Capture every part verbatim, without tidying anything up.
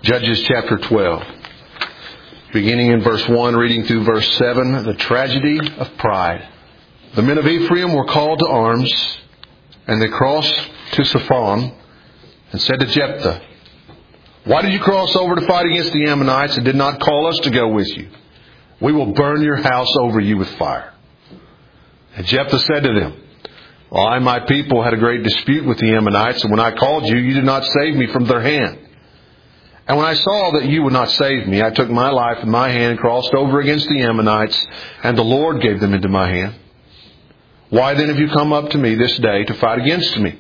Judges chapter twelve. Beginning in verse one, reading through verse seven, the tragedy of pride. The men of Ephraim were called to arms, and they crossed to Siphon and said to Jephthah, "Why did you cross over to fight against the Ammonites and did not call us to go with you? We will burn your house over you with fire." And Jephthah said to them, "Well, I and my people had a great dispute with the Ammonites, and when I called you, you did not save me from their hand. And when I saw that you would not save me, I took my life in my hand, crossed over against the Ammonites, and the Lord gave them into my hand. Why then have you come up to me this day to fight against me?"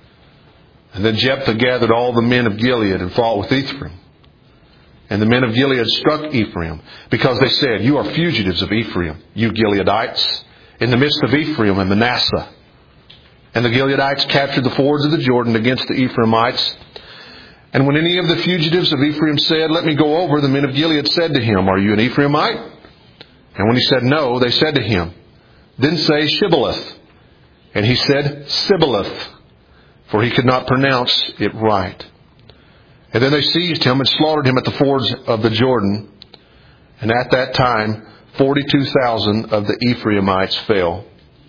And then Jephthah gathered all the men of Gilead and fought with Ephraim. And the men of Gilead struck Ephraim, because they said, "You are fugitives of Ephraim, you Gileadites, in the midst of Ephraim and Manasseh." And the Gileadites captured the fords of the Jordan against the Ephraimites. And when any of the fugitives of Ephraim said, "Let me go over," the men of Gilead said to him, "Are you an Ephraimite?" And when he said no, they said to him, "Then say Shibboleth." And he said Sibboleth, for he could not pronounce it right. And then they seized him and slaughtered him at the fords of the Jordan. And at that time, forty-two thousand of the Ephraimites fell.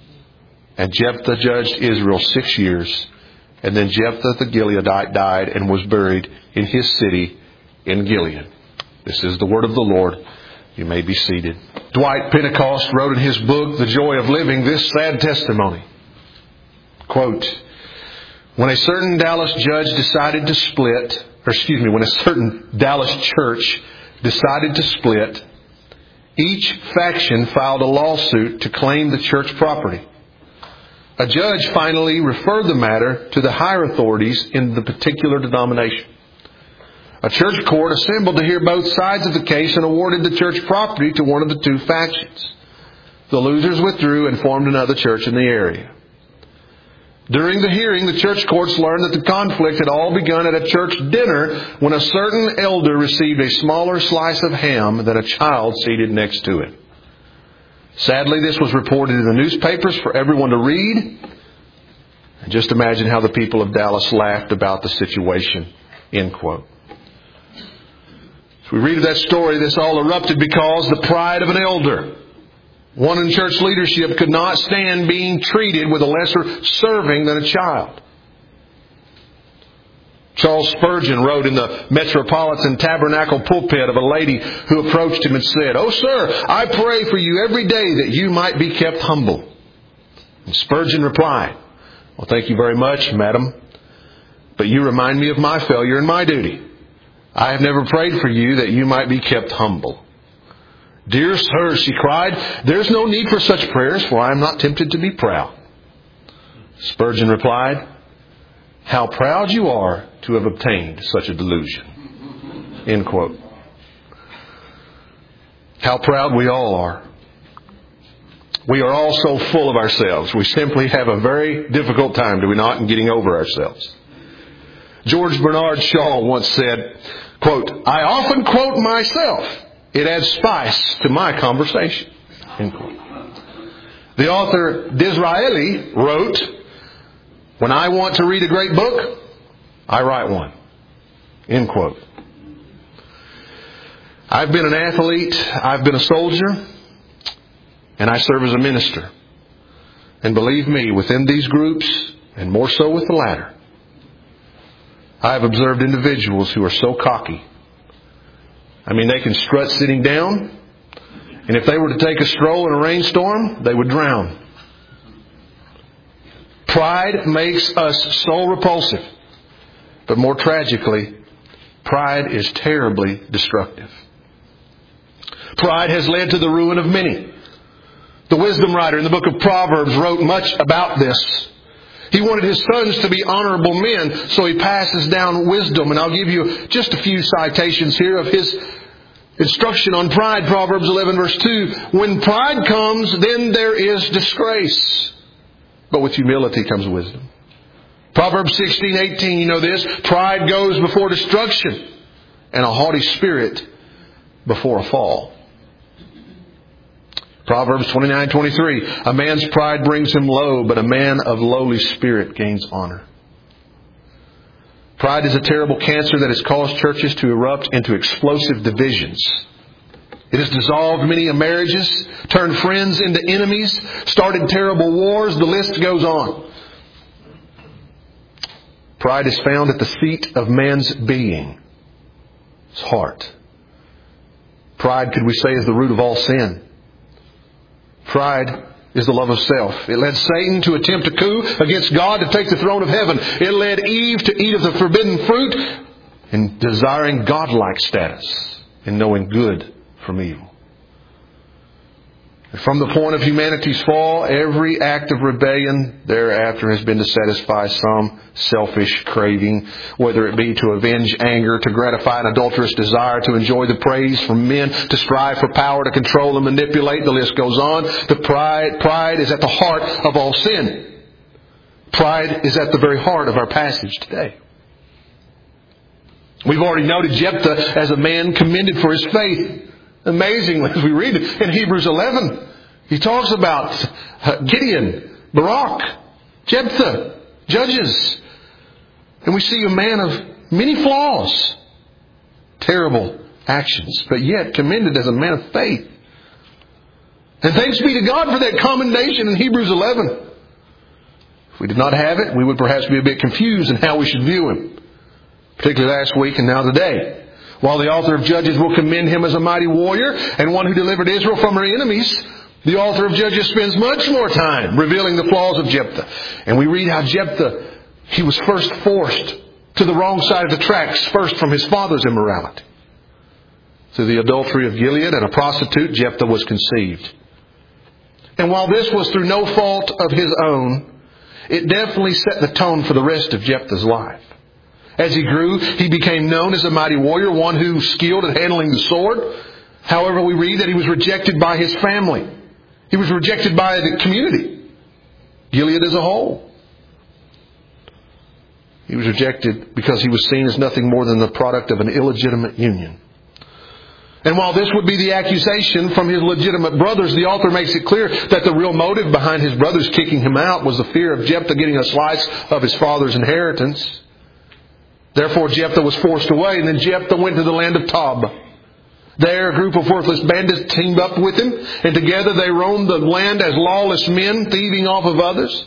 And Jephthah judged Israel six years. And then Jephthah the Gileadite died and was buried in his city in Gilead. This is the word of the Lord. You may be seated. Dwight Pentecost wrote in his book, The Joy of Living, this sad testimony. Quote, "When a certain Dallas judge decided to split, or excuse me, when a certain Dallas church decided to split, each faction filed a lawsuit to claim the church property. A judge finally referred the matter to the higher authorities in the particular denomination. A church court assembled to hear both sides of the case and awarded the church property to one of the two factions. The losers withdrew and formed another church in the area. During the hearing, the church courts learned that the conflict had all begun at a church dinner when a certain elder received a smaller slice of ham than a child seated next to it. Sadly, this was reported in the newspapers for everyone to read. And just imagine how the people of Dallas laughed about the situation." End quote. As we read of that story, this all erupted because the pride of an elder. One in church leadership could not stand being treated with a lesser serving than a child. Charles Spurgeon wrote in the Metropolitan Tabernacle pulpit of a lady who approached him and said, "Oh, sir, I pray for you every day that you might be kept humble." And Spurgeon replied, "Well, thank you very much, madam, but you remind me of my failure in my duty. I have never prayed for you that you might be kept humble." "Dear sir," she cried, "there's no need for such prayers, for I am not tempted to be proud." Spurgeon replied, "How proud you are to have obtained such a delusion." End quote. How proud we all are. We are all so full of ourselves. We simply have a very difficult time, do we not, in getting over ourselves. George Bernard Shaw once said, quote, "I often quote myself. It adds spice to my conversation." End quote. The author Disraeli wrote, "When I want to read a great book, I write one." End quote. I've been an athlete, I've been a soldier, and I serve as a minister. And believe me, within these groups, and more so with the latter, I have observed individuals who are so cocky. I mean, they can strut sitting down, and if they were to take a stroll in a rainstorm, they would drown. Pride makes us so repulsive. But more tragically, pride is terribly destructive. Pride has led to the ruin of many. The wisdom writer in the book of Proverbs wrote much about this. He wanted his sons to be honorable men, so he passes down wisdom. And I'll give you just a few citations here of his instruction on pride. Proverbs eleven verse two, "When pride comes, then there is disgrace. But with humility comes wisdom." Proverbs sixteen eighteen, you know this, "Pride goes before destruction, and a haughty spirit before a fall." Proverbs twenty-nine twenty-three, "A man's pride brings him low, but a man of lowly spirit gains honor." Pride is a terrible cancer that has caused churches to erupt into explosive divisions. It has dissolved many marriages, turned friends into enemies, started terrible wars. The list goes on. Pride is found at the seat of man's being, his heart. Pride, could we say, is the root of all sin. Pride is the love of self. It led Satan to attempt a coup against God to take the throne of heaven. It led Eve to eat of the forbidden fruit in desiring godlike status and knowing good from evil. And from the point of humanity's fall, every act of rebellion thereafter has been to satisfy some selfish craving, whether it be to avenge anger, to gratify an adulterous desire, to enjoy the praise from men, to strive for power, to control and manipulate. The list goes on. The pride, pride is at the heart of all sin. Pride is at the very heart of our passage today. We've already noted Jephthah as a man commended for his faith. Amazingly, as we read it in Hebrews eleven, he talks about Gideon, Barak, Jephthah, Judges. And we see a man of many flaws, terrible actions, but yet commended as a man of faith. And thanks be to God for that commendation in Hebrews eleven. If we did not have it, we would perhaps be a bit confused in how we should view him, particularly last week and now today. While the author of Judges will commend him as a mighty warrior and one who delivered Israel from her enemies, the author of Judges spends much more time revealing the flaws of Jephthah. And we read how Jephthah, he was first forced to the wrong side of the tracks, first from his father's immorality. Through the adultery of Gilead and a prostitute, Jephthah was conceived. And while this was through no fault of his own, it definitely set the tone for the rest of Jephthah's life. As he grew, he became known as a mighty warrior, one who skilled at handling the sword. However, we read that he was rejected by his family. He was rejected by the community, Gilead as a whole. He was rejected because he was seen as nothing more than the product of an illegitimate union. And while this would be the accusation from his legitimate brothers, the author makes it clear that the real motive behind his brothers kicking him out was the fear of Jephthah getting a slice of his father's inheritance. Therefore, Jephthah was forced away, and then Jephthah went to the land of Tob. There, a group of worthless bandits teamed up with him, and together they roamed the land as lawless men, thieving off of others.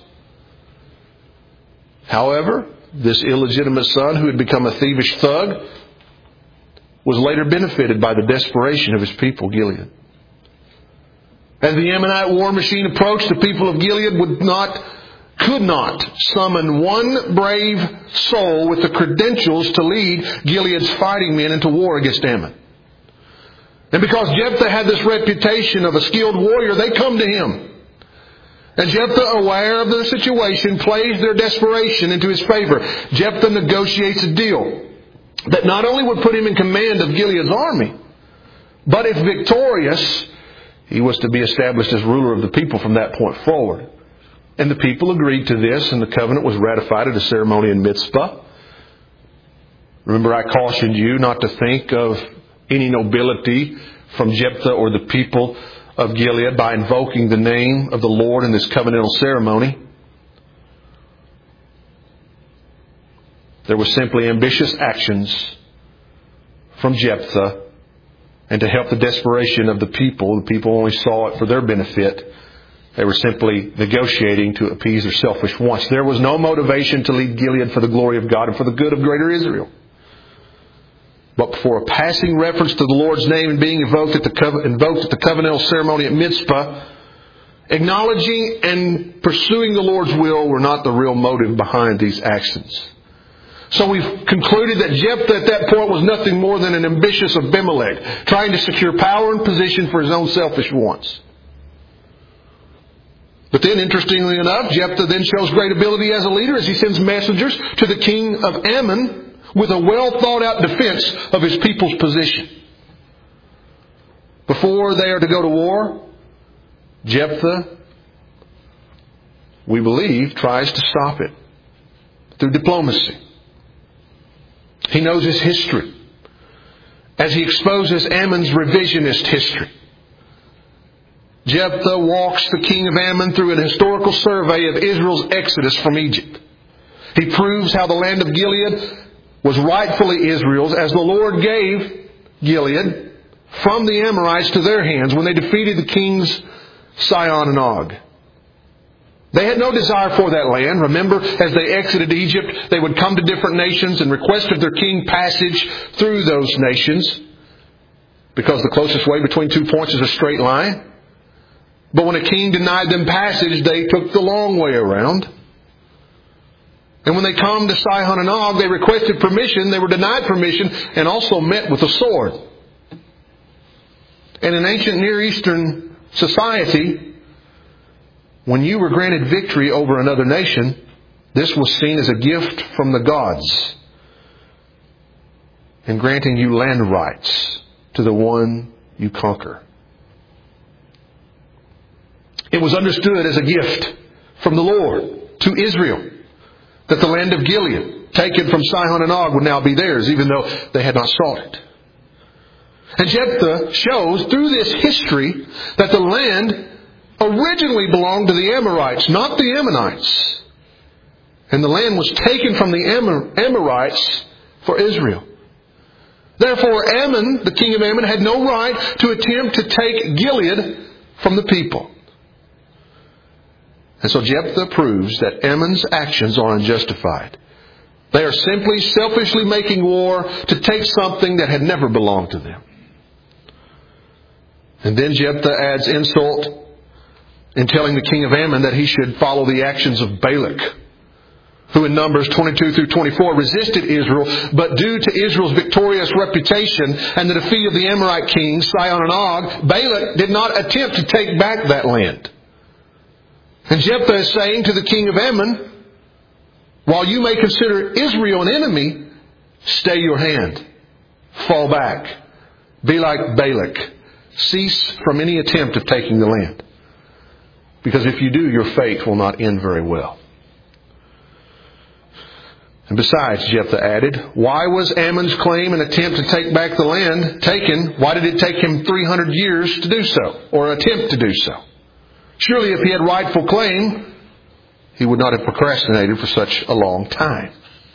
However, this illegitimate son, who had become a thievish thug, was later benefited by the desperation of his people, Gilead. As the Ammonite war machine approached, the people of Gilead would not could not summon one brave soul with the credentials to lead Gilead's fighting men into war against Ammon. And because Jephthah had this reputation of a skilled warrior, they come to him. And Jephthah, aware of the situation, plays their desperation into his favor. Jephthah negotiates a deal that not only would put him in command of Gilead's army, but if victorious, he was to be established as ruler of the people from that point forward. And the people agreed to this, and the covenant was ratified at a ceremony in Mizpah. Remember, I cautioned you not to think of any nobility from Jephthah or the people of Gilead by invoking the name of the Lord in this covenantal ceremony. There were simply ambitious actions from Jephthah, and to help the desperation of the people, the people only saw it for their benefit. They were simply negotiating to appease their selfish wants. There was no motivation to lead Gilead for the glory of God and for the good of greater Israel. But for a passing reference to the Lord's name and being invoked at the, co- invoked at the covenantal ceremony at Mizpah, acknowledging and pursuing the Lord's will were not the real motive behind these actions. So we've concluded that Jephthah at that point was nothing more than an ambitious Abimelech, trying to secure power and position for his own selfish wants. But then, interestingly enough, Jephthah then shows great ability as a leader as he sends messengers to the king of Ammon with a well-thought-out defense of his people's position. Before they are to go to war, Jephthah, we believe, tries to stop it through diplomacy. He knows his history as he exposes Ammon's revisionist history. Jephthah walks the king of Ammon through an historical survey of Israel's exodus from Egypt. He proves how the land of Gilead was rightfully Israel's, as the Lord gave Gilead from the Amorites to their hands when they defeated the kings Sihon and Og. They had no desire for that land. Remember, as they exited Egypt, they would come to different nations and request of their king passage through those nations, because the closest way between two points is a straight line. But when a king denied them passage, they took the long way around. And when they come to Sihon and Og, they requested permission. They were denied permission and also met with a sword. And in ancient Near Eastern society, when you were granted victory over another nation, this was seen as a gift from the gods in granting you land rights to the one you conquer. It was understood as a gift from the Lord to Israel that the land of Gilead, taken from Sihon and Og, would now be theirs, even though they had not sought it. And Jephthah shows through this history that the land originally belonged to the Amorites, not the Ammonites. And the land was taken from the Amor- Amorites for Israel. Therefore, Ammon, the king of Ammon, had no right to attempt to take Gilead from the people. And so Jephthah proves that Ammon's actions are unjustified. They are simply selfishly making war to take something that had never belonged to them. And then Jephthah adds insult in telling the king of Ammon that he should follow the actions of Balak, who in Numbers twenty-two through twenty-four resisted Israel, but due to Israel's victorious reputation and the defeat of the Amorite kings, Sihon and Og, Balak did not attempt to take back that land. And Jephthah is saying to the king of Ammon, while you may consider Israel an enemy, stay your hand. Fall back. Be like Balak. Cease from any attempt of taking the land. Because if you do, your fate will not end very well. And besides, Jephthah added, why was Ammon's claim an attempt to take back the land taken? Why did it take him three hundred years to do so, or attempt to do so? Surely if he had rightful claim, he would not have procrastinated for such a long time.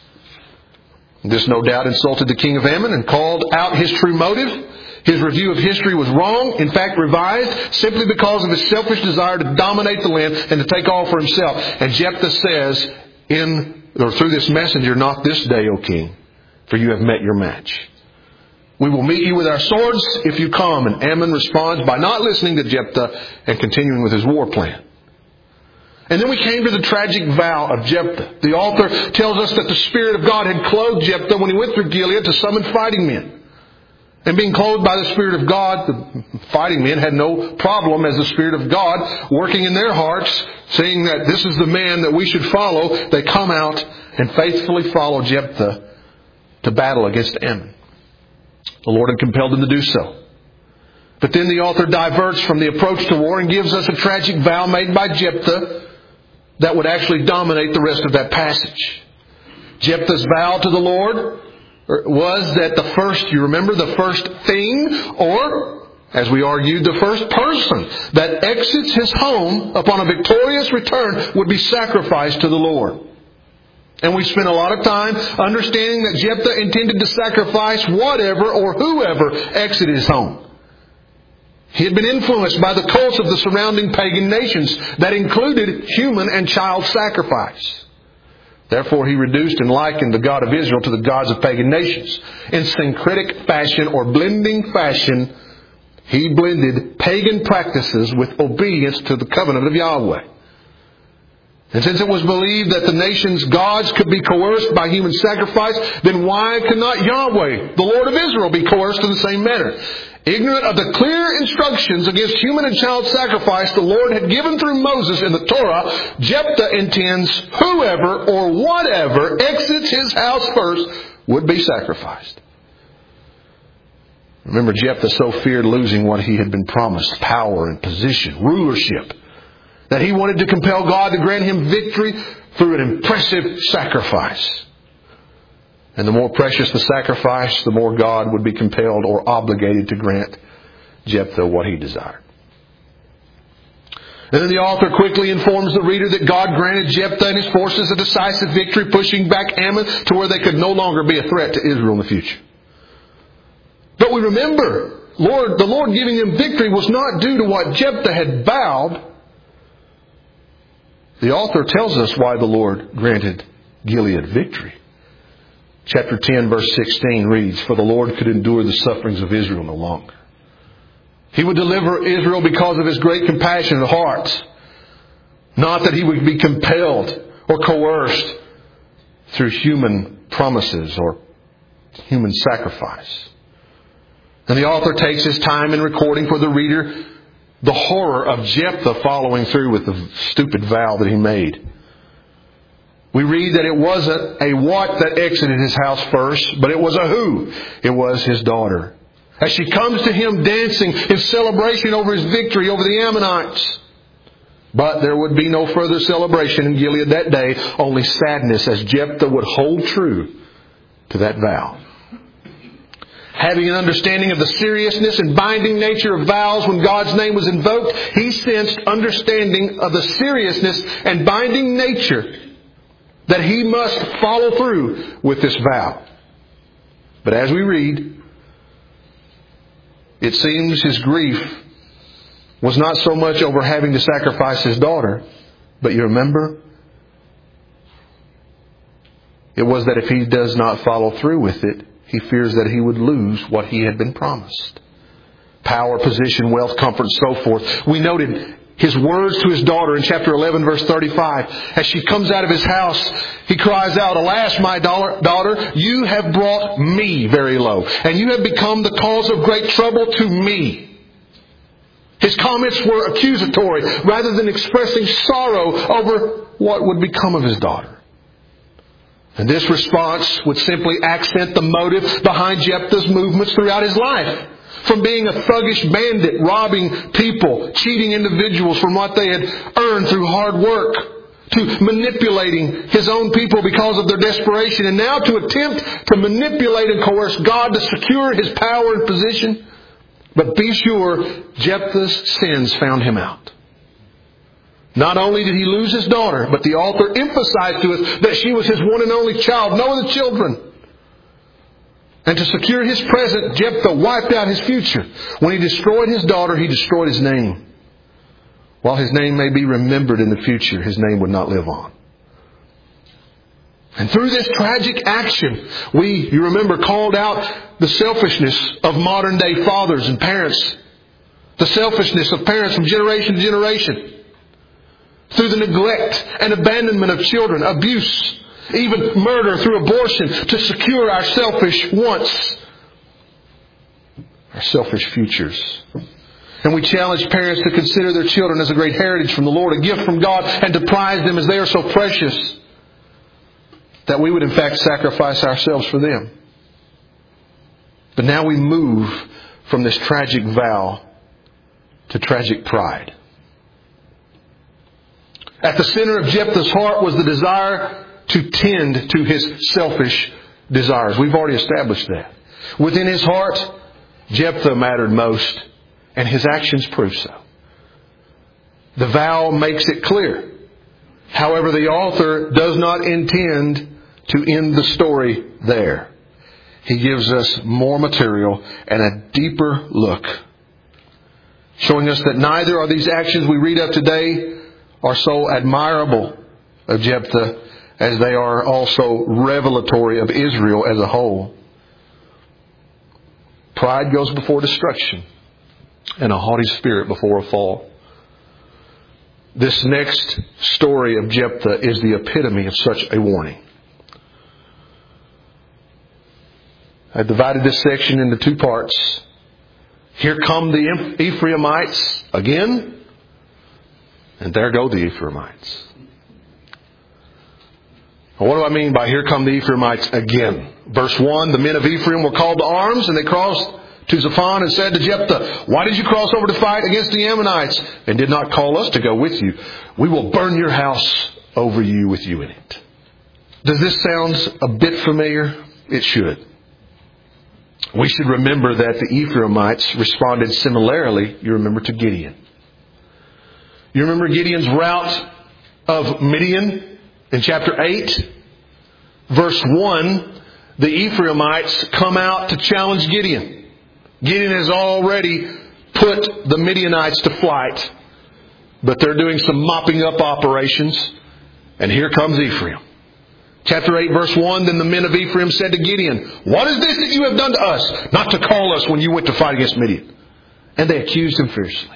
This no doubt insulted the king of Ammon and called out his true motive. His review of history was wrong, in fact revised, simply because of his selfish desire to dominate the land and to take all for himself. And Jephthah says, in or through this messenger, not this day, O king, for you have met your match. We will meet you with our swords if you come. And Ammon responds by not listening to Jephthah and continuing with his war plan. And then we came to the tragic vow of Jephthah. The author tells us that the Spirit of God had clothed Jephthah when he went through Gilead to summon fighting men. And being clothed by the Spirit of God, the fighting men had no problem as the Spirit of God working in their hearts, saying that this is the man that we should follow. They come out and faithfully follow Jephthah to battle against Ammon. The Lord had compelled them to do so. But then the author diverts from the approach to war and gives us a tragic vow made by Jephthah that would actually dominate the rest of that passage. Jephthah's vow to the Lord was that the first, you remember, the first thing, or, as we argued, the first person that exits his home upon a victorious return would be sacrificed to the Lord. And we spent a lot of time understanding that Jephthah intended to sacrifice whatever or whoever exited his home. He had been influenced by the cults of the surrounding pagan nations that included human and child sacrifice. Therefore, he reduced and likened the God of Israel to the gods of pagan nations. In syncretic fashion or blending fashion, he blended pagan practices with obedience to the covenant of Yahweh. And since it was believed that the nation's gods could be coerced by human sacrifice, then why could not Yahweh, the Lord of Israel, be coerced in the same manner? Ignorant of the clear instructions against human and child sacrifice the Lord had given through Moses in the Torah, Jephthah intends whoever or whatever exits his house first would be sacrificed. Remember, Jephthah so feared losing what he had been promised, power and position, rulership, that he wanted to compel God to grant him victory through an impressive sacrifice. And the more precious the sacrifice, the more God would be compelled or obligated to grant Jephthah what he desired. And then the author quickly informs the reader that God granted Jephthah and his forces a decisive victory, pushing back Ammon to where they could no longer be a threat to Israel in the future. But we remember, Lord, the Lord giving them victory was not due to what Jephthah had vowed. The author tells us why the Lord granted Gilead victory. Chapter ten, verse sixteen reads, "For the Lord could endure the sufferings of Israel no longer. He would deliver Israel because of His great compassionate heart, not that He would be compelled or coerced through human promises or human sacrifice." And the author takes his time in recording for the reader the horror of Jephthah following through with the stupid vow that he made. We read that it wasn't a what that exited his house first, but it was a who. It was his daughter. As she comes to him dancing in celebration over his victory over the Ammonites. But there would be no further celebration in Gilead that day, only sadness, as Jephthah would hold true to that vow. Having an understanding of the seriousness and binding nature of vows when God's name was invoked, he sensed understanding of the seriousness and binding nature that he must follow through with this vow. But as we read, it seems his grief was not so much over having to sacrifice his daughter, but you remember, it was that if he does not follow through with it, he fears that he would lose what he had been promised. Power, position, wealth, comfort, and so forth. We noted his words to his daughter in chapter eleven, verse thirty-five. As she comes out of his house, he cries out, "Alas, my daughter, you have brought me very low, and you have become the cause of great trouble to me." His comments were accusatory rather than expressing sorrow over what would become of his daughter. And this response would simply accent the motive behind Jephthah's movements throughout his life. From being a thuggish bandit, robbing people, cheating individuals from what they had earned through hard work, to manipulating his own people because of their desperation, and now to attempt to manipulate and coerce God to secure his power and position. But be sure, Jephthah's sins found him out. Not only did he lose his daughter, but the author emphasized to us that she was his one and only child, no other children. And to secure his present, Jephthah wiped out his future. When he destroyed his daughter, he destroyed his name. While his name may be remembered in the future, his name would not live on. And through this tragic action, we, you remember, called out the selfishness of modern day fathers and parents. The selfishness of parents from generation to generation. Through the neglect and abandonment of children, abuse, even murder through abortion to secure our selfish wants, our selfish futures. And we challenge parents to consider their children as a great heritage from the Lord, a gift from God, and to prize them as they are so precious that we would in fact sacrifice ourselves for them. But now we move from this tragic vow to tragic pride. At the center of Jephthah's heart was the desire to tend to his selfish desires. We've already established that. Within his heart, Jephthah mattered most, and his actions prove so. The vow makes it clear. However, the author does not intend to end the story there. He gives us more material and a deeper look, showing us that neither are these actions we read of today are so admirable of Jephthah as they are also revelatory of Israel as a whole. Pride goes before destruction, and a haughty spirit before a fall. This next story of Jephthah is the epitome of such a warning. I divided this section into two parts. Here come the Ephraimites again. And there go the Ephraimites. What do I mean by here come the Ephraimites again? Verse one, the men of Ephraim were called to arms, and they crossed to Zaphon and said to Jephthah, "Why did you cross over to fight against the Ammonites and did not call us to go with you? We will burn your house over you with you in it." Does this sound a bit familiar? It should. We should remember that the Ephraimites responded similarly, you remember, to Gideon. You remember Gideon's rout of Midian in chapter eight? Verse one, the Ephraimites come out to challenge Gideon. Gideon has already put the Midianites to flight, but they're doing some mopping up operations, and here comes Ephraim. Chapter eight, verse one, then the men of Ephraim said to Gideon, "What is this that you have done to us, not to call us when you went to fight against Midian?" And they accused him fiercely.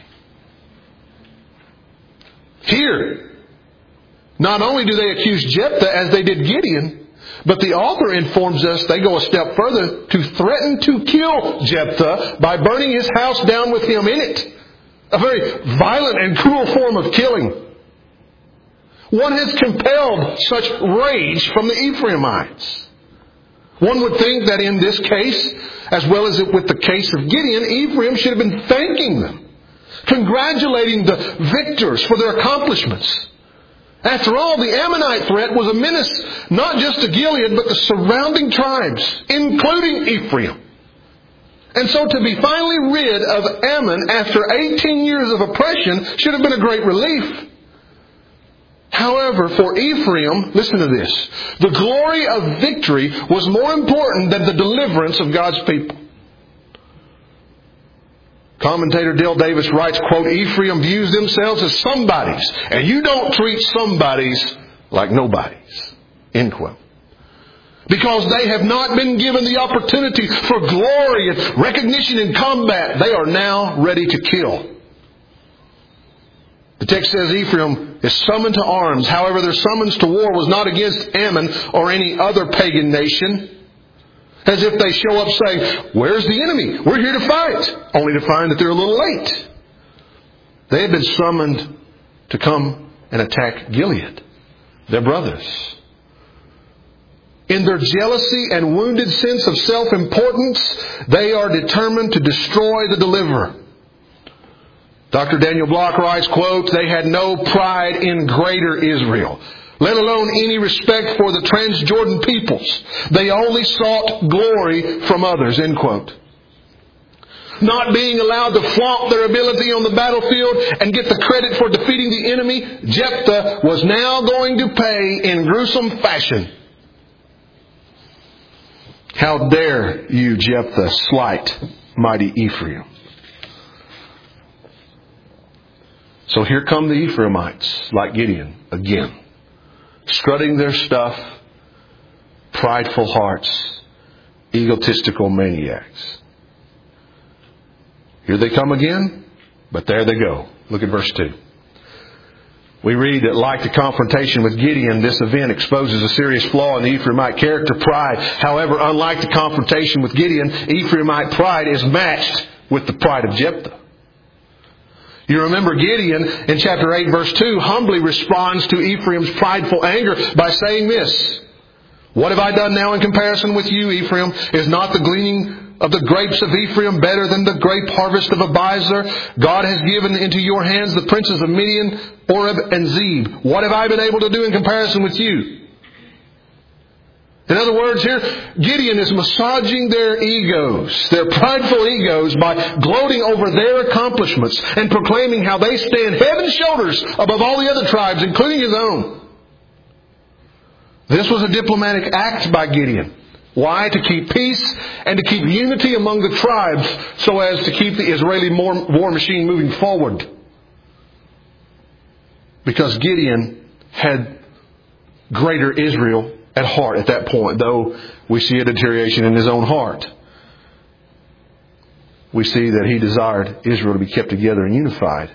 Here, not only do they accuse Jephthah as they did Gideon, but the author informs us they go a step further to threaten to kill Jephthah by burning his house down with him in it. A very violent and cruel form of killing. One has compelled such rage from the Ephraimites. One would think that in this case, as well as with the case of Gideon, Ephraim should have been thanking them, congratulating the victors for their accomplishments. After all, the Ammonite threat was a menace not just to Gilead, but the surrounding tribes, including Ephraim. And so to be finally rid of Ammon after eighteen years of oppression should have been a great relief. However, for Ephraim, listen to this, the glory of victory was more important than the deliverance of God's people. Commentator Dale Davis writes, quote, Ephraim views themselves as somebodies, and you don't treat somebodies like nobodies, end quote. Because they have not been given the opportunity for glory and recognition in combat, they are now ready to kill. The text says Ephraim is summoned to arms. However, their summons to war was not against Ammon or any other pagan nation. As if they show up saying, where's the enemy? We're here to fight. Only to find that they're a little late. They had been summoned to come and attack Gilead, their brothers. In their jealousy and wounded sense of self-importance, they are determined to destroy the deliverer. Doctor Daniel Block writes, quote, they had no pride in greater Israel, let alone any respect for the Transjordan peoples. They only sought glory from others, end quote. Not being allowed to flaunt their ability on the battlefield and get the credit for defeating the enemy, Jephthah was now going to pay in gruesome fashion. How dare you, Jephthah, slight mighty Ephraim? So here come the Ephraimites, like Gideon, again. Strutting their stuff, prideful hearts, egotistical maniacs. Here they come again, but there they go. Look at verse two. We read that like the confrontation with Gideon, this event exposes a serious flaw in the Ephraimite character, pride. However, unlike the confrontation with Gideon, Ephraimite pride is matched with the pride of Jephthah. You remember Gideon in chapter eight verse two humbly responds to Ephraim's prideful anger by saying this, what have I done now in comparison with you, Ephraim? Is not the gleaning of the grapes of Ephraim better than the grape harvest of Abiezer? God has given into your hands the princes of Midian, Oreb, and Zeb. What have I been able to do in comparison with you? In other words, here, Gideon is massaging their egos, their prideful egos, by gloating over their accomplishments and proclaiming how they stand head and shoulders above all the other tribes, including his own. This was a diplomatic act by Gideon. Why? To keep peace and to keep unity among the tribes so as to keep the Israeli war machine moving forward. Because Gideon had greater Israel at heart at that point, though we see a deterioration in his own heart. We see that he desired Israel to be kept together and unified.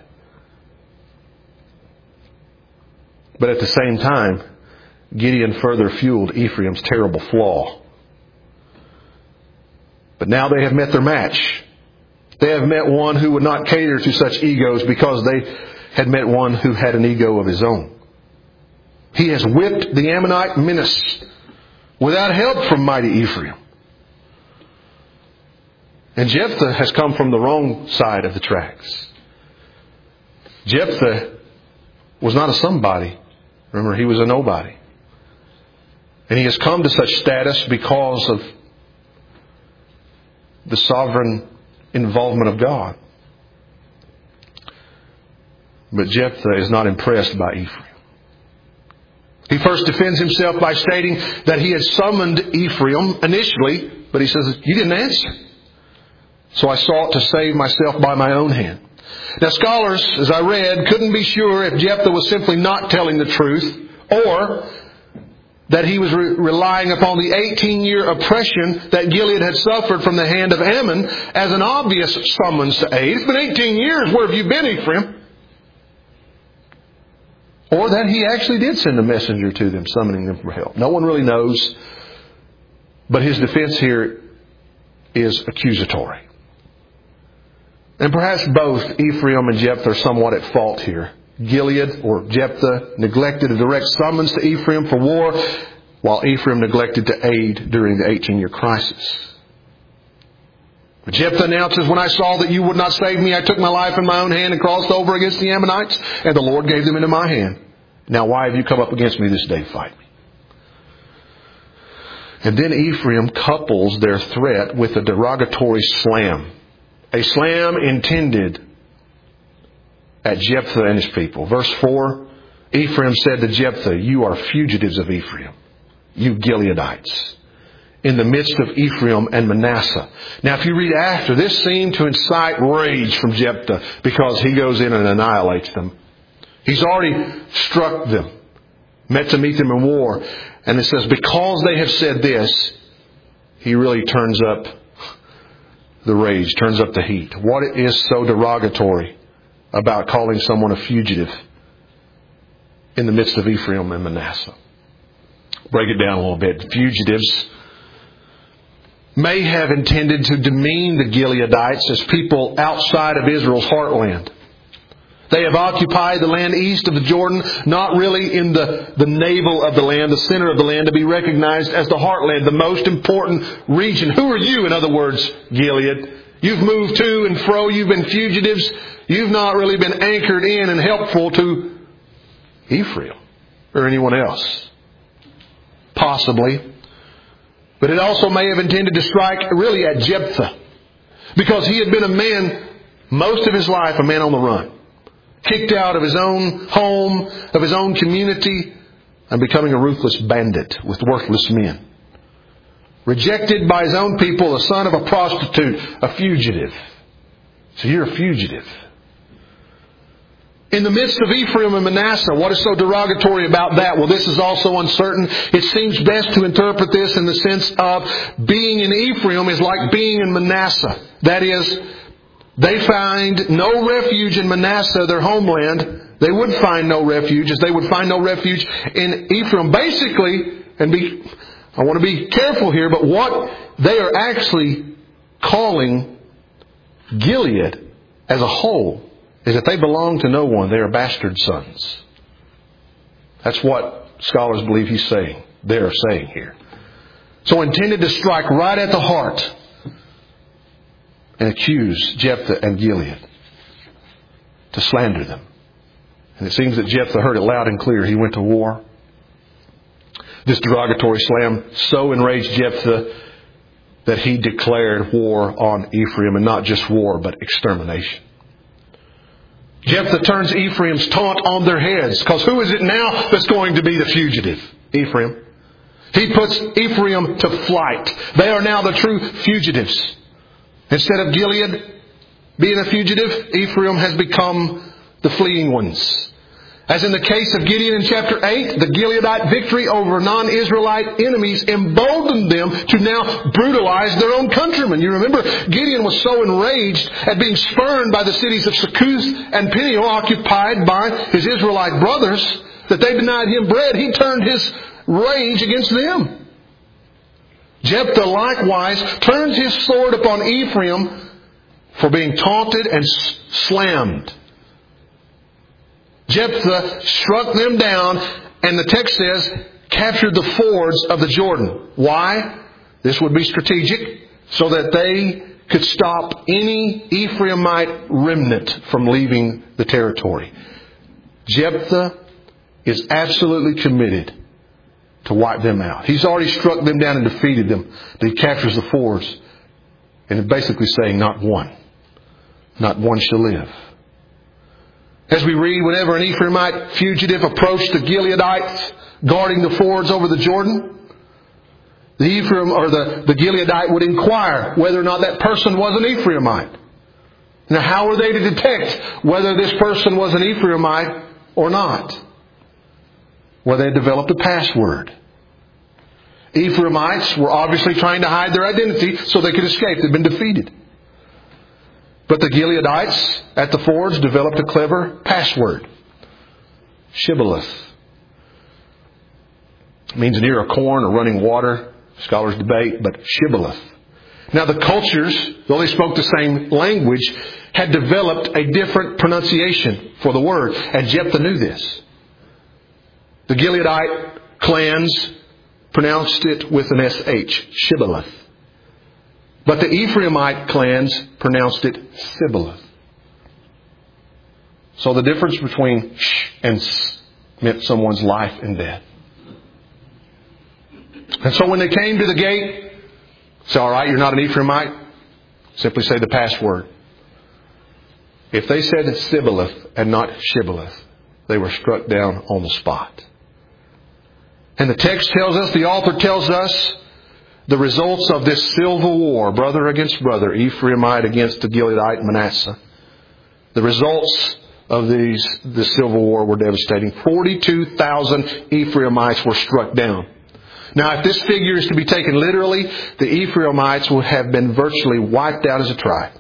But at the same time, Gideon further fueled Ephraim's terrible flaw. But now they have met their match. They have met one who would not cater to such egos because they had met one who had an ego of his own. He has whipped the Ammonite menace without help from mighty Ephraim. And Jephthah has come from the wrong side of the tracks. Jephthah was not a somebody. Remember, he was a nobody. And he has come to such status because of the sovereign involvement of God. But Jephthah is not impressed by Ephraim. He first defends himself by stating that he had summoned Ephraim initially, but he says, you didn't answer. So I sought to save myself by my own hand. Now scholars, as I read, couldn't be sure if Jephthah was simply not telling the truth or that he was re- relying upon the eighteen-year oppression that Gilead had suffered from the hand of Ammon as an obvious summons to aid. It's been eighteen years. Where have you been, Ephraim? Or that he actually did send a messenger to them, summoning them for help. No one really knows. But his defense here is accusatory. And perhaps both Ephraim and Jephthah are somewhat at fault here. Gilead, or Jephthah, neglected a direct summons to Ephraim for war, while Ephraim neglected to aid during the eighteen-year crisis. But Jephthah announces, when I saw that you would not save me, I took my life in my own hand and crossed over against the Ammonites, and the Lord gave them into my hand. Now why have you come up against me this day to fight me? And then Ephraim couples their threat with a derogatory slam. A slam intended at Jephthah and his people. Verse four, Ephraim said to Jephthah, you are fugitives of Ephraim, you Gileadites, in the midst of Ephraim and Manasseh. Now if you read after, this seemed to incite rage from Jephthah because he goes in and annihilates them. He's already struck them, met to meet them in war. And it says, because they have said this, he really turns up the rage, turns up the heat. What is so derogatory about calling someone a fugitive in the midst of Ephraim and Manasseh? Break it down a little bit. Fugitives may have intended to demean the Gileadites as people outside of Israel's heartland. They have occupied the land east of the Jordan, not really in the, the navel of the land, the center of the land, to be recognized as the heartland, the most important region. Who are you, in other words, Gilead? You've moved to and fro. You've been fugitives. You've not really been anchored in and helpful to Ephraim or anyone else. Possibly. But it also may have intended to strike really at Jephthah, because he had been a man most of his life, a man on the run. Kicked out of his own home, of his own community, and becoming a ruthless bandit with worthless men. Rejected by his own people, the son of a prostitute, a fugitive. So you're a fugitive. In the midst of Ephraim and Manasseh, what is so derogatory about that? Well, this is also uncertain. It seems best to interpret this in the sense of being in Ephraim is like being in Manasseh. That is, they find no refuge in Manasseh, their homeland. They would find no refuge, as they would find no refuge in Ephraim. Basically, and be, I want to be careful here, but what they are actually calling Gilead as a whole is that they belong to no one. They are bastard sons. That's what scholars believe he's saying. They are saying here. So intended to strike right at the heart and accuse Jephthah and Gilead, to slander them. And it seems that Jephthah heard it loud and clear. He went to war. This derogatory slam so enraged Jephthah that he declared war on Ephraim, and not just war, but extermination. Jephthah turns Ephraim's taunt on their heads, because who is it now that's going to be the fugitive? Ephraim. He puts Ephraim to flight. They are now the true fugitives. Instead of Gilead being a fugitive, Ephraim has become the fleeing ones. As in the case of Gideon in chapter eight, the Gileadite victory over non-Israelite enemies emboldened them to now brutalize their own countrymen. You remember, Gideon was so enraged at being spurned by the cities of Succoth and Peniel, occupied by his Israelite brothers, that they denied him bread. He turned his rage against them. Jephthah likewise turns his sword upon Ephraim for being taunted and slammed. Jephthah struck them down, and the text says, captured the fords of the Jordan. Why? This would be strategic, so that they could stop any Ephraimite remnant from leaving the territory. Jephthah is absolutely committed to wipe them out. He's already struck them down and defeated them. But he captures the fords, and is basically saying, not one. Not one shall live. As we read, whenever an Ephraimite fugitive approached the Gileadites guarding the fords over the Jordan, the Ephraim or the, the Gileadite would inquire whether or not that person was an Ephraimite. Now, how were they to detect whether this person was an Ephraimite or not? Well, they developed a password. Ephraimites were obviously trying to hide their identity so they could escape. They'd been defeated. But the Gileadites at the fords developed a clever password. Shibboleth. It means near a corn or running water. Scholars debate, but Shibboleth. Now the cultures, though they spoke the same language, had developed a different pronunciation for the word. And Jephthah knew this. The Gileadite clans pronounced it with an S H, Shibboleth. But the Ephraimite clans pronounced it Sibboleth. So the difference between sh and s meant someone's life and death. And so when they came to the gate, say, all right, you're not an Ephraimite, simply say the password. If they said Sibboleth and not Shibboleth, they were struck down on the spot. And the text tells us, the author tells us, the results of this civil war, brother against brother, Ephraimite against the Gileadite Manasseh. The results of these this civil war were devastating. forty-two thousand Ephraimites were struck down. Now, if this figure is to be taken literally, the Ephraimites would have been virtually wiped out as a tribe.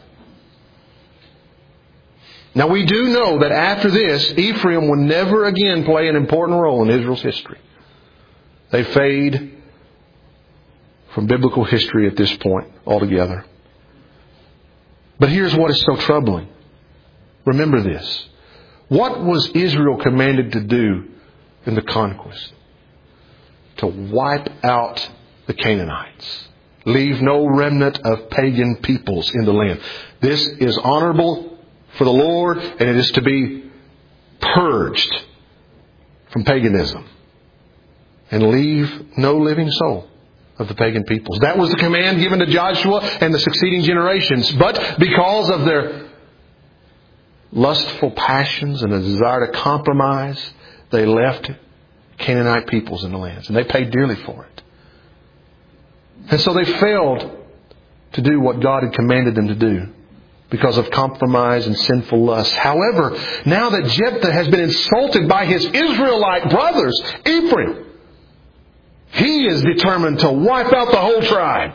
Now, we do know that after this, Ephraim would never again play an important role in Israel's history. They fade from biblical history at this point altogether. But here's what is so troubling. Remember this. What was Israel commanded to do in the conquest? To wipe out the Canaanites. Leave no remnant of pagan peoples in the land. This is honorable for the Lord, and it is to be purged from paganism. And leave no living soul of the pagan peoples. That was the command given to Joshua and the succeeding generations. But because of their lustful passions and a desire to compromise, they left Canaanite peoples in the lands. And they paid dearly for it. And so they failed to do what God had commanded them to do because of compromise and sinful lust. However, now that Jephthah has been insulted by his Israelite brothers, Ephraim, he is determined to wipe out the whole tribe.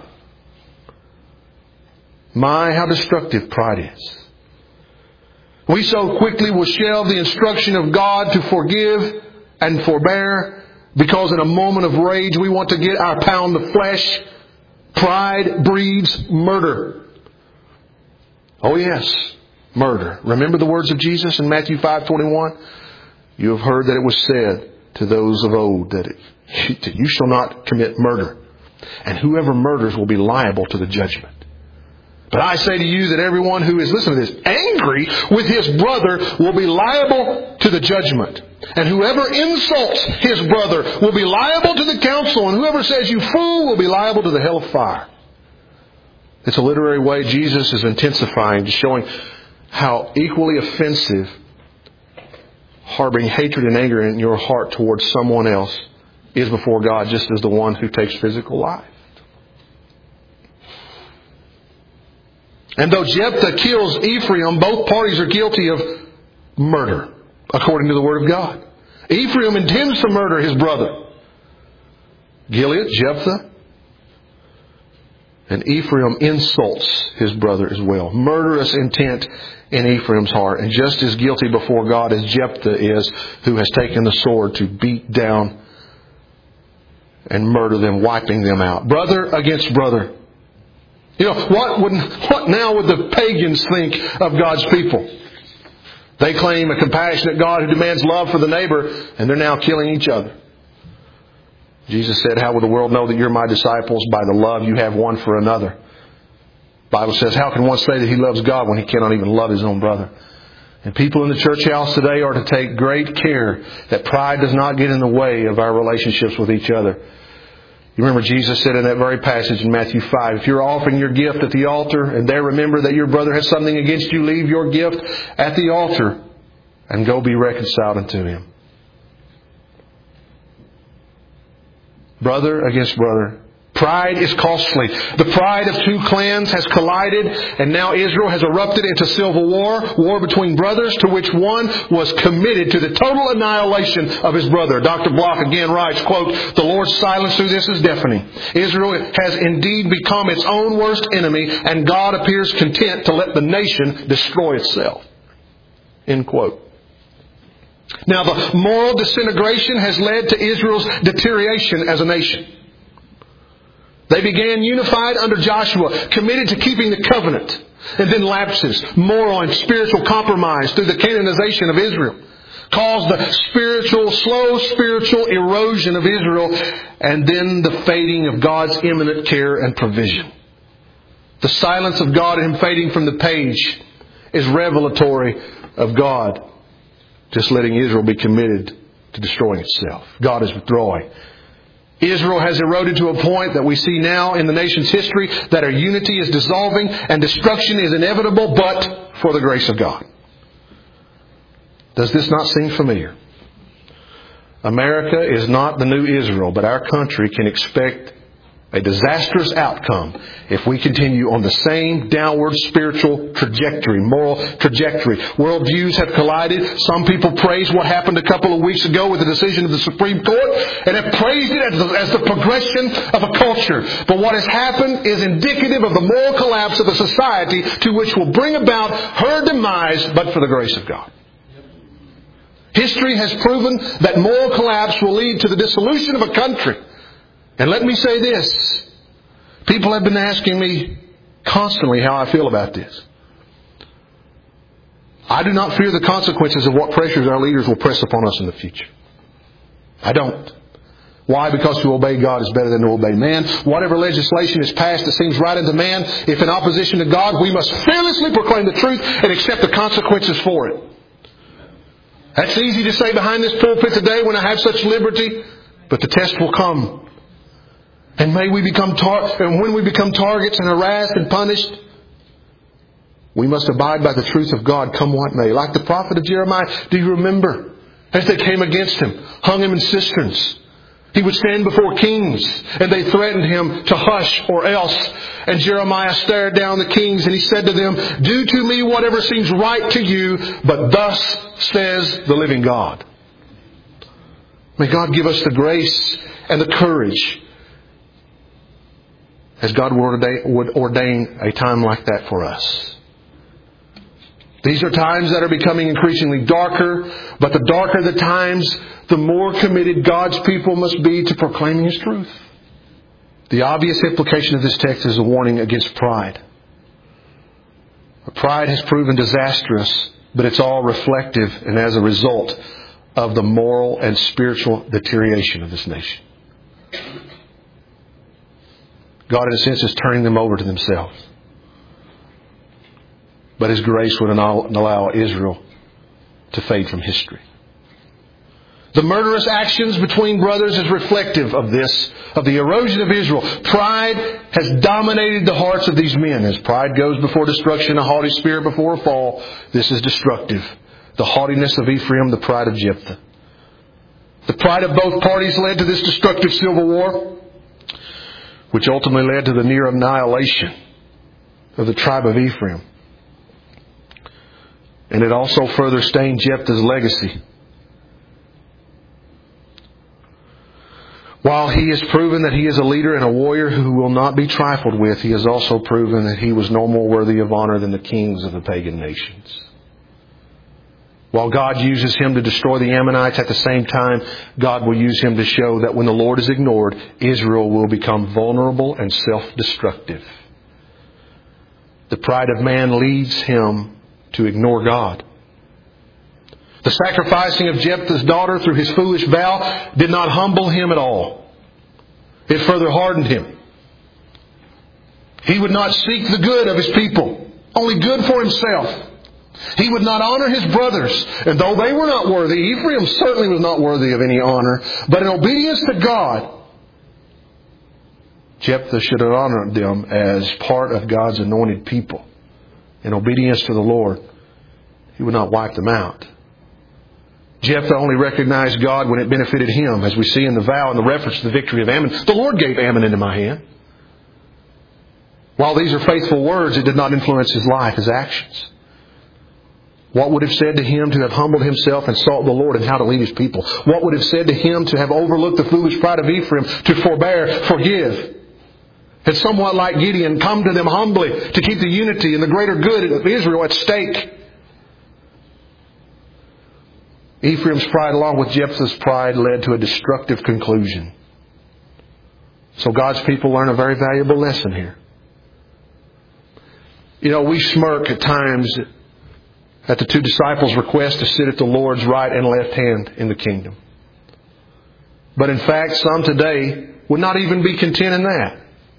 My, how destructive pride is. We so quickly will shelve the instruction of God to forgive and forbear because in a moment of rage we want to get our pound of flesh. Pride breeds murder. Oh yes, murder. Remember the words of Jesus in Matthew five twenty-one? You have heard that it was said to those of old that it, you shall not commit murder. And whoever murders will be liable to the judgment. But I say to you that everyone who is, listen to this, angry with his brother will be liable to the judgment. And whoever insults his brother will be liable to the council. And whoever says you fool will be liable to the hell of fire. It's a literary way Jesus is intensifying, showing how equally offensive harboring hatred and anger in your heart towards someone else is before God, just as the one who takes physical life. And though Jephthah kills Ephraim, both parties are guilty of murder, according to the Word of God. Ephraim intends to murder his brother. Gilead, Jephthah. And Ephraim insults his brother as well. Murderous intent in Ephraim's heart. And just as guilty before God as Jephthah is, who has taken the sword to beat down and murder them, wiping them out. Brother against brother. You know, what would, what now would the pagans think of God's people? They claim a compassionate God who demands love for the neighbor, and they're now killing each other. Jesus said, how will the world know that you're my disciples? By the love you have one for another. The Bible says, how can one say that he loves God when he cannot even love his own brother? And people in the church house today are to take great care that pride does not get in the way of our relationships with each other. You remember Jesus said in that very passage in Matthew five, if you're offering your gift at the altar and there remember that your brother has something against you, leave your gift at the altar and go be reconciled unto him. Brother against brother. Pride is costly. The pride of two clans has collided, and now Israel has erupted into civil war, war between brothers, to which one was committed to the total annihilation of his brother. Doctor Block again writes, quote, "The Lord's silence through this is deafening. Israel has indeed become its own worst enemy, and God appears content to let the nation destroy itself." End quote. Now, the moral disintegration has led to Israel's deterioration as a nation. They began unified under Joshua, committed to keeping the covenant, and then lapses, moral and spiritual compromise through the Canaanization of Israel caused the spiritual, slow spiritual erosion of Israel, and then the fading of God's imminent care and provision. The silence of God and Him fading from the page is revelatory of God just letting Israel be committed to destroying itself. God is withdrawing. Israel has eroded to a point that we see now in the nation's history that our unity is dissolving and destruction is inevitable, but for the grace of God. Does this not seem familiar? America is not the new Israel, but our country can expect a disastrous outcome if we continue on the same downward spiritual trajectory, moral trajectory. Worldviews have collided. Some people praise what happened a couple of weeks ago with the decision of the Supreme Court and have praised it as the, as the progression of a culture. But what has happened is indicative of the moral collapse of a society to which will bring about her demise, but for the grace of God. History has proven that moral collapse will lead to the dissolution of a country. And let me say this. People have been asking me constantly how I feel about this. I do not fear the consequences of what pressures our leaders will press upon us in the future. I don't. Why? Because to obey God is better than to obey man. Whatever legislation is passed that seems right unto man, if in opposition to God, we must fearlessly proclaim the truth and accept the consequences for it. That's easy to say behind this pulpit today when I have such liberty, but the test will come. And may we become tar- and when we become targets and harassed and punished, we must abide by the truth of God, come what may. Like the prophet of Jeremiah, do you remember? As they came against him, hung him in cisterns. He would stand before kings, and they threatened him to hush or else. And Jeremiah stared down the kings, and he said to them, "Do to me whatever seems right to you, but thus says the living God." May God give us the grace and the courage as God would ordain a time like that for us. These are times that are becoming increasingly darker, but the darker the times, the more committed God's people must be to proclaiming His truth. The obvious implication of this text is a warning against pride. Pride has proven disastrous, but it's all reflective and as a result of the moral and spiritual deterioration of this nation. God, in a sense, is turning them over to themselves. But His grace would not allow Israel to fade from history. The murderous actions between brothers is reflective of this, of the erosion of Israel. Pride has dominated the hearts of these men. As pride goes before destruction, a haughty spirit before a fall, this is destructive. The haughtiness of Ephraim, the pride of Jephthah. The pride of both parties led to this destructive civil war, which ultimately led to the near annihilation of the tribe of Ephraim. And it also further stained Jephthah's legacy. While he has proven that he is a leader and a warrior who will not be trifled with, he has also proven that he was no more worthy of honor than the kings of the pagan nations. While God uses him to destroy the Ammonites, at the same time, God will use him to show that when the Lord is ignored, Israel will become vulnerable and self-destructive. The pride of man leads him to ignore God. The sacrificing of Jephthah's daughter through his foolish vow did not humble him at all. It further hardened him. He would not seek the good of his people, only good for himself. He would not honor his brothers, and though they were not worthy, Ephraim certainly was not worthy of any honor, but in obedience to God, Jephthah should have honored them as part of God's anointed people. In obedience to the Lord, He would not wipe them out. Jephthah only recognized God when it benefited him, as we see in the vow and the reference to the victory of Ammon. The Lord gave Ammon into my hand. While these are faithful words, it did not influence his life, his actions. What would have said to him to have humbled himself and sought the Lord and how to lead His people? What would have said to him to have overlooked the foolish pride of Ephraim, to forbear, forgive? Had somewhat like Gideon come to them humbly to keep the unity and the greater good of Israel at stake. Ephraim's pride, along with Jephthah's pride, led to a destructive conclusion. So God's people learn a very valuable lesson here. You know, we smirk at times at the two disciples' request to sit at the Lord's right and left hand in the kingdom. But in fact, some today would not even be content in that.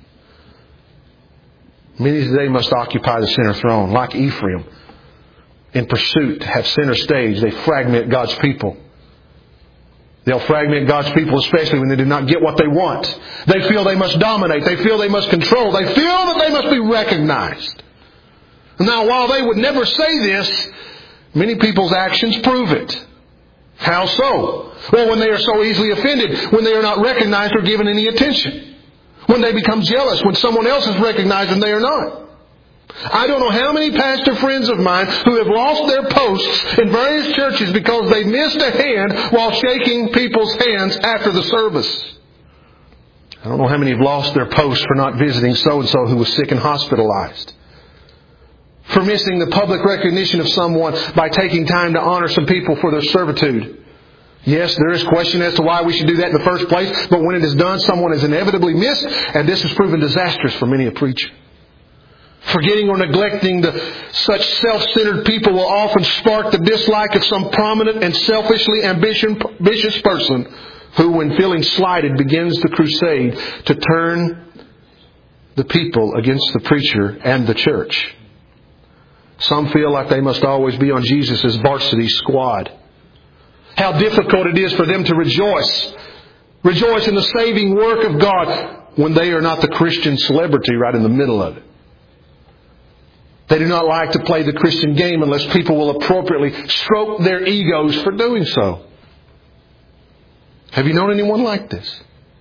Many today must occupy the center throne, like Ephraim. In pursuit to have center stage, they fragment God's people. They'll fragment God's people, especially when they do not get what they want. They feel they must dominate. They feel they must control. They feel that they must be recognized. Now, while they would never say this, many people's actions prove it. How so? Well, when they are so easily offended, when they are not recognized or given any attention. When they become jealous, when someone else is recognized and they are not. I don't know how many pastor friends of mine who have lost their posts in various churches because they missed a hand while shaking people's hands after the service. I don't know how many have lost their posts for not visiting so-and-so who was sick and hospitalized. For missing the public recognition of someone by taking time to honor some people for their servitude. Yes, there is question as to why we should do that in the first place, but when it is done, someone is inevitably missed, and this has proven disastrous for many a preacher. Forgetting or neglecting the, such self-centered people will often spark the dislike of some prominent and selfishly ambitious person who, when feeling slighted, begins the crusade to turn the people against the preacher and the church. Some feel like they must always be on Jesus' varsity squad. How difficult it is for them to rejoice. Rejoice in the saving work of God when they are not the Christian celebrity right in the middle of it. They do not like to play the Christian game unless people will appropriately stroke their egos for doing so. Have you known anyone like this?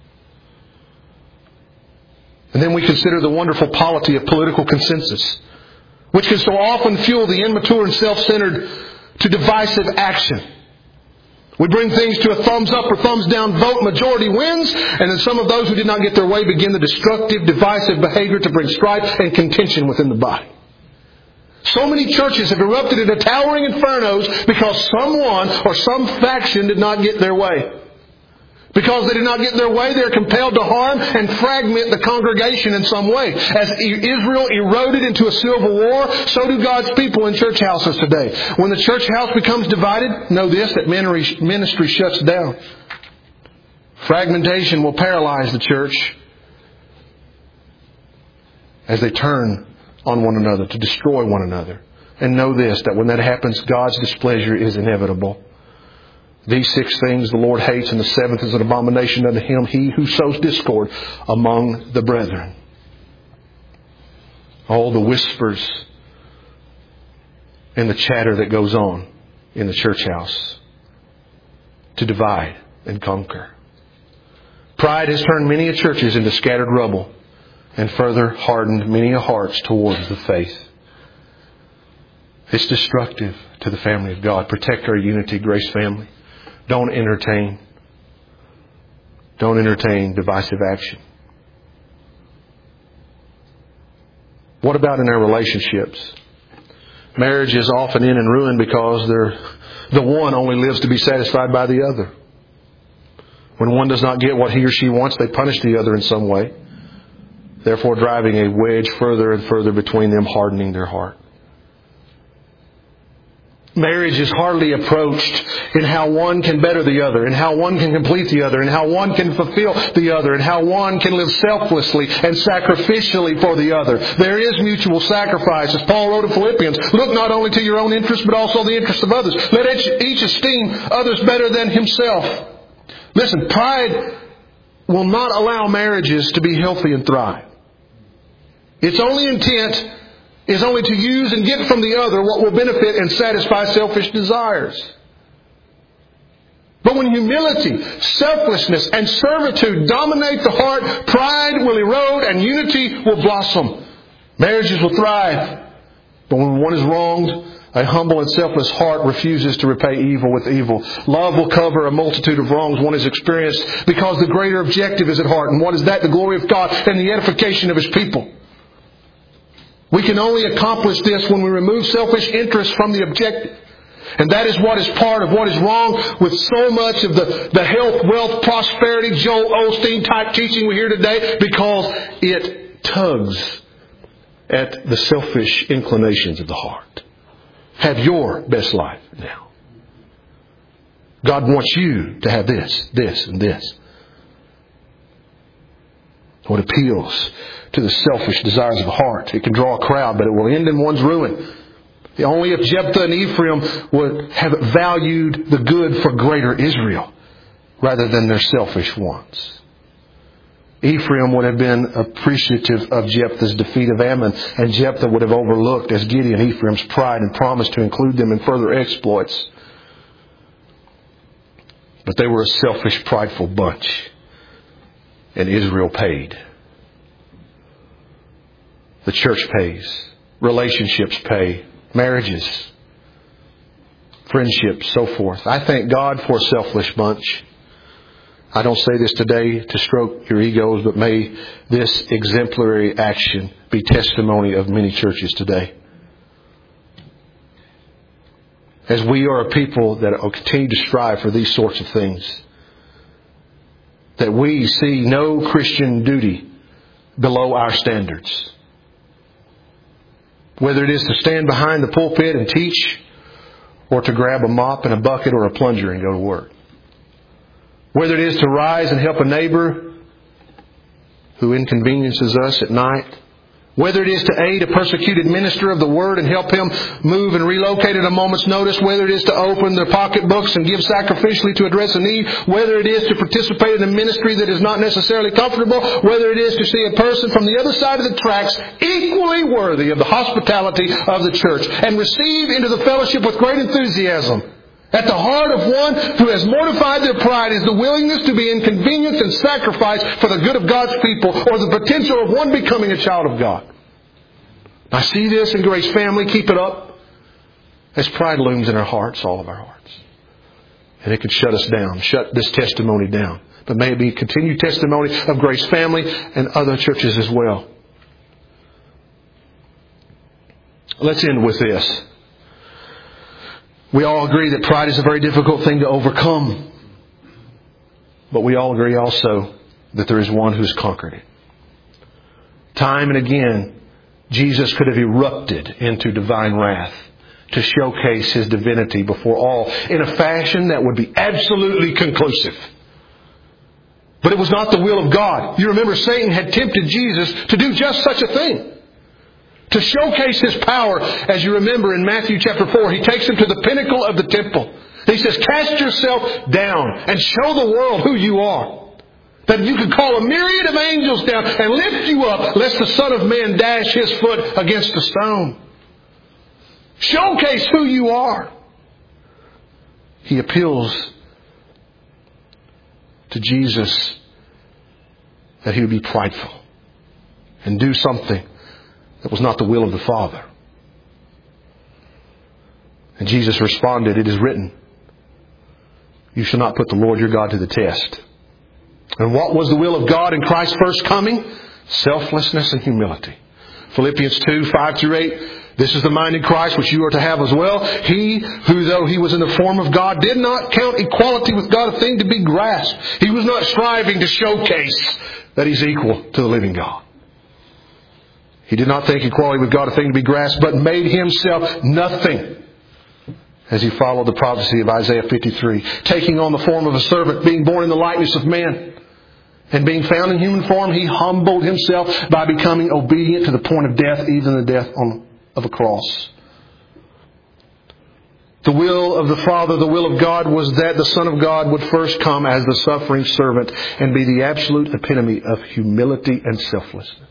And then we consider the wonderful polity of political consensus, which can so often fuel the immature and self-centered to divisive action. We bring things to a thumbs up or thumbs down vote, majority wins, and then some of those who did not get their way begin the destructive, divisive behavior to bring strife and contention within the body. So many churches have erupted into towering infernos because someone or some faction did not get their way. Because they did not get their way, they are compelled to harm and fragment the congregation in some way. As Israel eroded into a civil war, so do God's people in church houses today. When the church house becomes divided, know this, that ministry shuts down. Fragmentation will paralyze the church as they turn on one another to destroy one another. And know this, that when that happens, God's displeasure is inevitable. These six things the Lord hates, and the seventh is an abomination unto Him, he who sows discord among the brethren. All the whispers and the chatter that goes on in the church house to divide and conquer. Pride has turned many a churches into scattered rubble and further hardened many a hearts towards the faith. It's destructive to the family of God. Protect our unity, Grace family. Don't entertain. Don't entertain divisive action. What about in our relationships? Marriage is often in and ruined because they're, the one only lives to be satisfied by the other. When one does not get what he or she wants, they punish the other in some way, therefore driving a wedge further and further between them, hardening their heart. Marriage is hardly approached in how one can better the other, and how one can complete the other, and how one can fulfill the other, and how one can live selflessly and sacrificially for the other. There is mutual sacrifice. As Paul wrote in Philippians, look not only to your own interest, but also the interest of others. Let each esteem others better than himself. Listen, pride will not allow marriages to be healthy and thrive. Its only intent is only to use and get from the other what will benefit and satisfy selfish desires. But when humility, selflessness, and servitude dominate the heart, pride will erode and unity will blossom. Marriages will thrive. But when one is wronged, a humble and selfless heart refuses to repay evil with evil. Love will cover a multitude of wrongs one has experienced because the greater objective is at heart. And what is that? The glory of God and the edification of His people. We can only accomplish this when we remove selfish interest from the objective. And that is what is part of what is wrong with so much of the, the health, wealth, prosperity, Joel Osteen type teaching we hear today, because it tugs at the selfish inclinations of the heart. Have your best life now. God wants you to have this, this, and this. What appeals to the selfish desires of the heart. It can draw a crowd, but it will end in one's ruin. Only if Jephthah and Ephraim would have valued the good for greater Israel rather than their selfish wants. Ephraim would have been appreciative of Jephthah's defeat of Ammon, and Jephthah would have overlooked as Gideon Ephraim's pride and promised to include them in further exploits. But they were a selfish, prideful bunch, and Israel paid. The church pays. Relationships pay. Marriages. Friendships, so forth. I thank God for a selfish bunch. I don't say this today to stroke your egos, but may this exemplary action be testimony of many churches today. As we are a people that will continue to strive for these sorts of things, that we see no Christian duty below our standards. Whether it is to stand behind the pulpit and teach, or to grab a mop and a bucket or a plunger and go to work. Whether it is to rise and help a neighbor who inconveniences us at night. Whether it is to aid a persecuted minister of the Word and help him move and relocate at a moment's notice. Whether it is to open their pocketbooks and give sacrificially to address a need. Whether it is to participate in a ministry that is not necessarily comfortable. Whether it is to see a person from the other side of the tracks equally worthy of the hospitality of the church and receive into the fellowship with great enthusiasm. At the heart of one who has mortified their pride is the willingness to be inconvenienced and sacrificed for the good of God's people, or the potential of one becoming a child of God. I see this in Grace Family. Keep it up. As pride looms in our hearts, all of our hearts. And it could shut us down, shut this testimony down. But may it be a continued testimony of Grace Family and other churches as well. Let's end with this. We all agree that pride is a very difficult thing to overcome. But we all agree also that there is one who's conquered it. Time and again, Jesus could have erupted into divine wrath to showcase His divinity before all in a fashion that would be absolutely conclusive. But it was not the will of God. You remember Satan had tempted Jesus to do just such a thing. To showcase His power, as you remember in Matthew chapter four, He takes him to the pinnacle of the temple. He says, cast yourself down and show the world who you are. That you could call a myriad of angels down and lift you up, lest the Son of Man dash His foot against a stone. Showcase who you are. He appeals to Jesus that He would be prideful and do something that was not the will of the Father. And Jesus responded, it is written, you shall not put the Lord your God to the test. And what was the will of God in Christ's first coming? Selflessness and humility. Philippians two, five through eight. This is the mind in Christ which you are to have as well. He who, though He was in the form of God, did not count equality with God a thing to be grasped. He was not striving to showcase that He's equal to the living God. He did not think equality with God a thing to be grasped, but made Himself nothing, as He followed the prophecy of Isaiah fifty-three, taking on the form of a servant, being born in the likeness of man, and being found in human form, He humbled Himself by becoming obedient to the point of death, even the death on, of a cross. The will of the Father, the will of God, was that the Son of God would first come as the suffering servant and be the absolute epitome of humility and selflessness.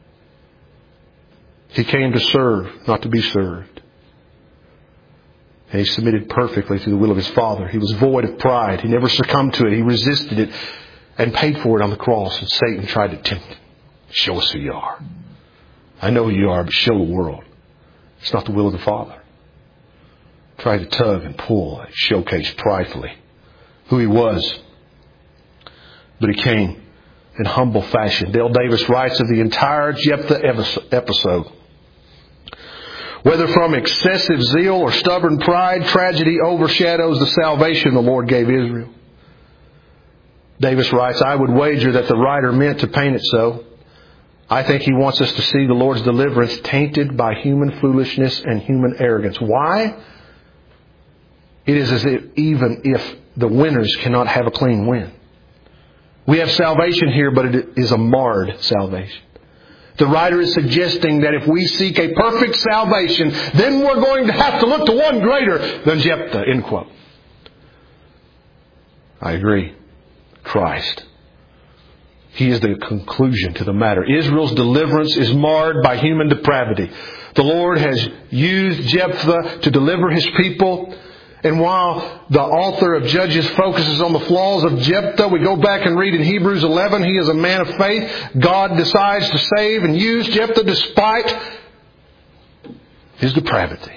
He came to serve, not to be served. And he submitted perfectly to the will of his Father. He was void of pride. He never succumbed to it. He resisted it and paid for it on the cross. And Satan tried to tempt him. Show us who you are. I know who you are, but show the world. It's not the will of the Father. Tried to tug and pull and showcase pridefully who he was. But he came in humble fashion. Dale Davis writes of the entire Jephthah episode. Whether from excessive zeal or stubborn pride, tragedy overshadows the salvation the Lord gave Israel. Davis writes, I would wager that the writer meant to paint it so. I think he wants us to see the Lord's deliverance tainted by human foolishness and human arrogance. Why? It is as if even if the winners cannot have a clean win. We have salvation here, but it is a marred salvation. The writer is suggesting that if we seek a perfect salvation, then we're going to have to look to one greater than Jephthah, end quote. I agree. Christ. He is the conclusion to the matter. Israel's deliverance is marred by human depravity. The Lord has used Jephthah to deliver His people. And while the author of Judges focuses on the flaws of Jephthah, we go back and read in Hebrews eleven, he is a man of faith. God decides to save and use Jephthah despite his depravity.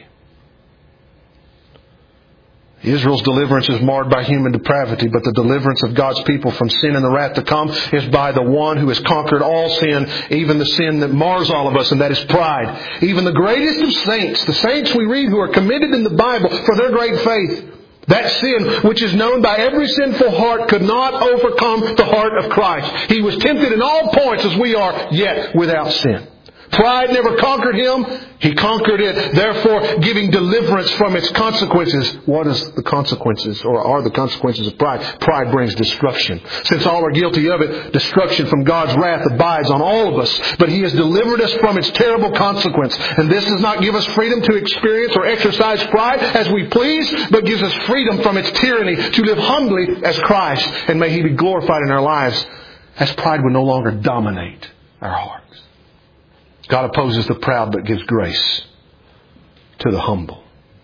Israel's deliverance is marred by human depravity, but the deliverance of God's people from sin and the wrath to come is by the one who has conquered all sin, even the sin that mars all of us, and that is pride. Even the greatest of saints, the saints we read who are commended in the Bible for their great faith, that sin, which is known by every sinful heart, could not overcome the heart of Christ. He was tempted in all points as we are, yet without sin. Pride never conquered him. He conquered it, therefore giving deliverance from its consequences. What is the consequences, or are the consequences of pride? Pride brings destruction. Since all are guilty of it, destruction from God's wrath abides on all of us. But He has delivered us from its terrible consequence. And this does not give us freedom to experience or exercise pride as we please, but gives us freedom from its tyranny to live humbly as Christ. And may He be glorified in our lives as pride would no longer dominate our hearts. God opposes the proud but gives grace to the humble.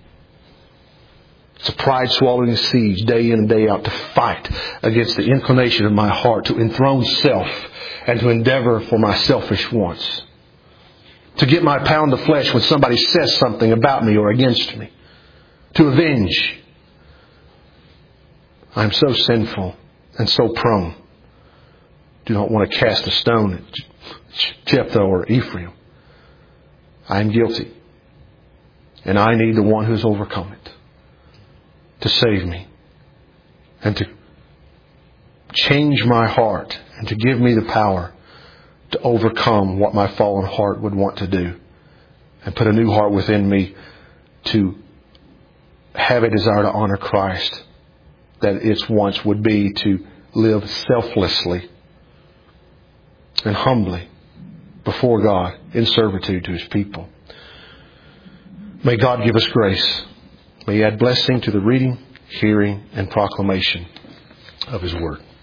It's a pride-swallowing siege day in and day out to fight against the inclination of my heart to enthrone self and to endeavor for my selfish wants. To get my pound of flesh when somebody says something about me or against me. To avenge. I am so sinful and so prone. Do not want to cast a stone at Jephthah or Ephraim. I am guilty. And I need the one who has overcome it to save me and to change my heart and to give me the power to overcome what my fallen heart would want to do and put a new heart within me to have a desire to honor Christ that its once would be to live selflessly and humbly before God in servitude to His people. May God give us grace. May He add blessing to the reading, hearing, and proclamation of His Word.